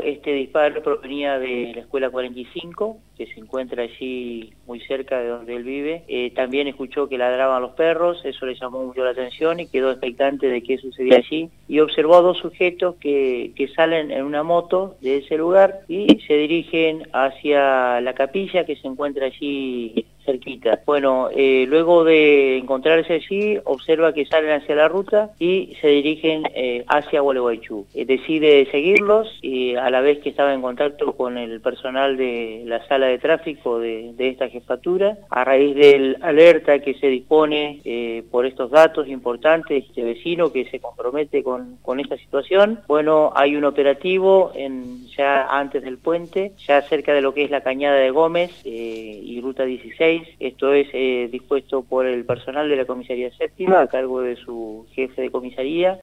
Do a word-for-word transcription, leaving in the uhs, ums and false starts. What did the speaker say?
este disparo provenía de la escuela cuarenta y cinco, que se encuentra allí muy cerca de donde él vive. Eh, también escuchó que ladraban los perros, eso le llamó mucho la atención y quedó expectante de qué sucedía allí. Y observó a dos sujetos que, que salen en una moto de ese lugar y se dirigen hacia la capilla que se encuentra allí cerquita. Bueno, eh, luego de encontrarse allí, observa que salen hacia la ruta y se dirigen eh, hacia Gualeguaychú. Eh, decide seguirlos y a la vez que estaba en contacto con el personal de la sala de tráfico de, de esta jefatura, a raíz del alerta que se dispone eh, por estos datos importantes, este vecino que se compromete con, con esta situación, bueno, hay un operativo en, ya antes del puente, ya cerca de lo que es la Cañada de Gómez eh, y Ruta dieciséis. Esto es eh, dispuesto por el personal de la comisaría séptima a cargo de su jefe de comisaría.